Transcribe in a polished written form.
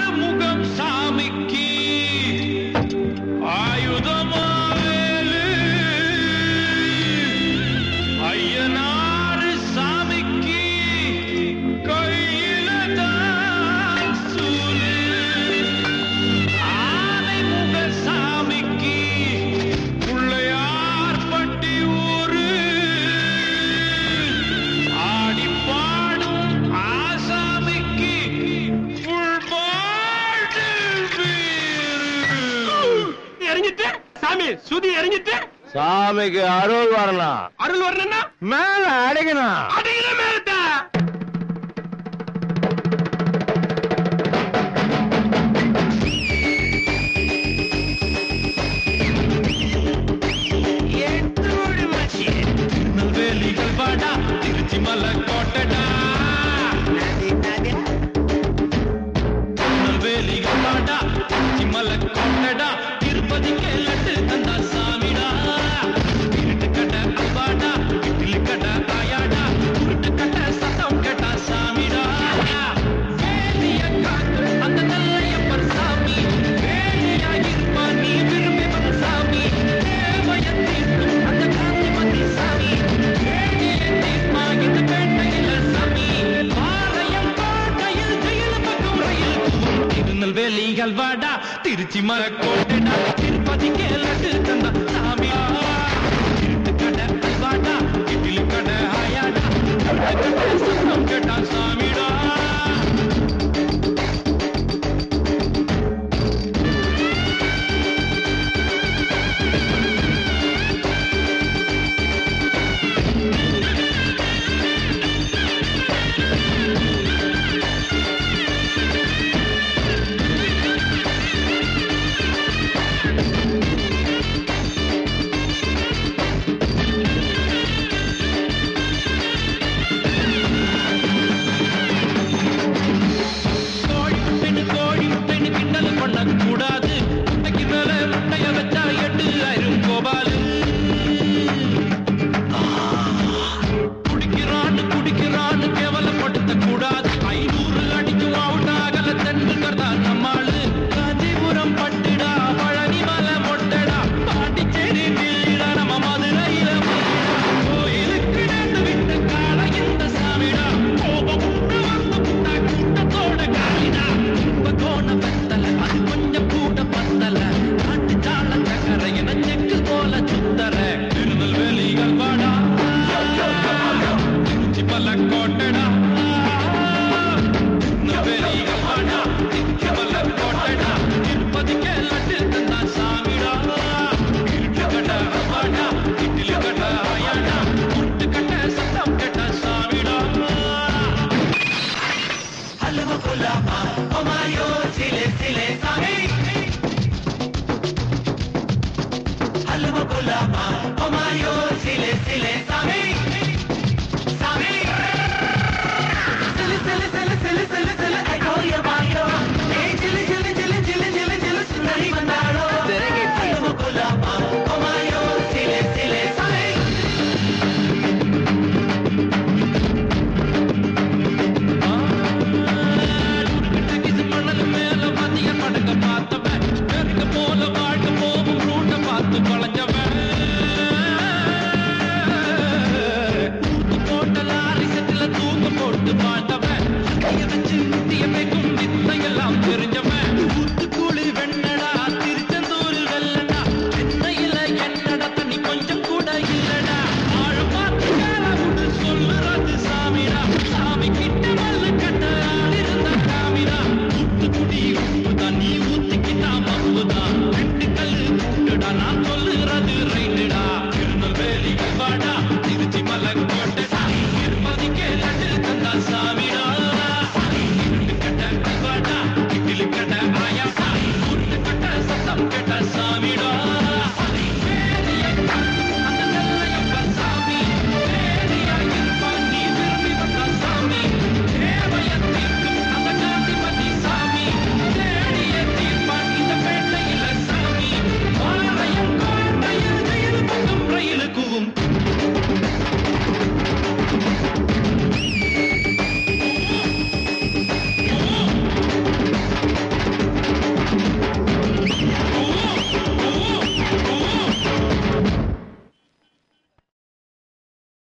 ஆறுமுகம் சாமிக்கு ஆயுதமாவேலு ஐயனாறு சாமிக்கு கையில தான் சூலு ஆனைமுக சாமிக்கு பிள்ளையார் பட்டி ஊரு ஆடி பாடும் ஆசாமிக்கு புல் பாட்டில் வீரு இறங்கிட்டு சாமி சுதி இறங்கிட்டு சாமிக்கு அருள் வரலாம். அருள் வரணும்னா மேல அடிக்கணும். அடிக்கிற மேலத்த திருநெல்வேலிகள் வாடா திருச்சி மலை கோட்டடா திருநெல்வேலிகள் வாடா திருச்சி மலை கோட்டடா திருப்பதிக்கு லட்டு தந்தா சாமிடா இருட்டு கட்ட அல்வாடா இட்லி கட்ட ஆயாடா உருட்டு கட்ட சத்தம் கேட்டா சாமிடா வேலிய காத்து அந்த நல்லையப்பர் சாமி வேலியா இருப்பா நீ விரும்பி வந்த சாமி தேவைய தீர்க்கும் அந்த காந்திமதி சாமி வேலிய தீர்ப்பா இந்த பேட்டையில சாமி பாளையம் கோட்டையில் ஜெயில பக்கம் ரயில் திருநெல்வேலிகள் வாடா திருச்சி மரக்கோட்டடா திருப்பதிக்கு லட்டு தந்தா சாமியா இருட்டு கடை அல்வாடா இட்லி கடை ஆயாடா உருட்டு கடை சத்தம் கேட்டா சாமிடா கோழி முட்டைன்னு கிண்டல் பண்ணக்கூடாது முட்டைக்கு மேல முட்டைய வச்சா 8000 கோபாலு குடிக்கிறான்னு கேவலப்படுத்த கூடாது 500 அடிக்கும் அவுட் ஆகல தென்னுங்கர் தான் நம்மாளு காஞ்சிபுரம் பட்டுடா பழனி மலை மொட்டடா பாண்டிச்சேரி டில்லிடா நம்ம மதுரையில கோயிலுக்கு நேர்ந்து விட்ட கால இந்த சாமிடா கோபம் உண்டு வந்து புட்டா கூட்டத்தோட காலிடா இப்ப கோண வெத்தல அது கொஞ்சம் கூட பத்தல நாட்டு சால சக்கரை என செக்கு போல சுத்தர திருநெல்வேலிகள் வாடா திருச்சி மலை கோட்டடா திருநெல்வேலிகள் வாடா திருச்சி மலை கோட்டடா திருப்பதிக்கு லட்டு தந்தா சாமிடா இருட்டு கடை வாடா இட்லி கடை ஆயாடா உருட்டு கடை சத்தம் கேட்ட சாமிடா ஹலோ குலாமா ஒமாயோ சிலே சிலே சாமி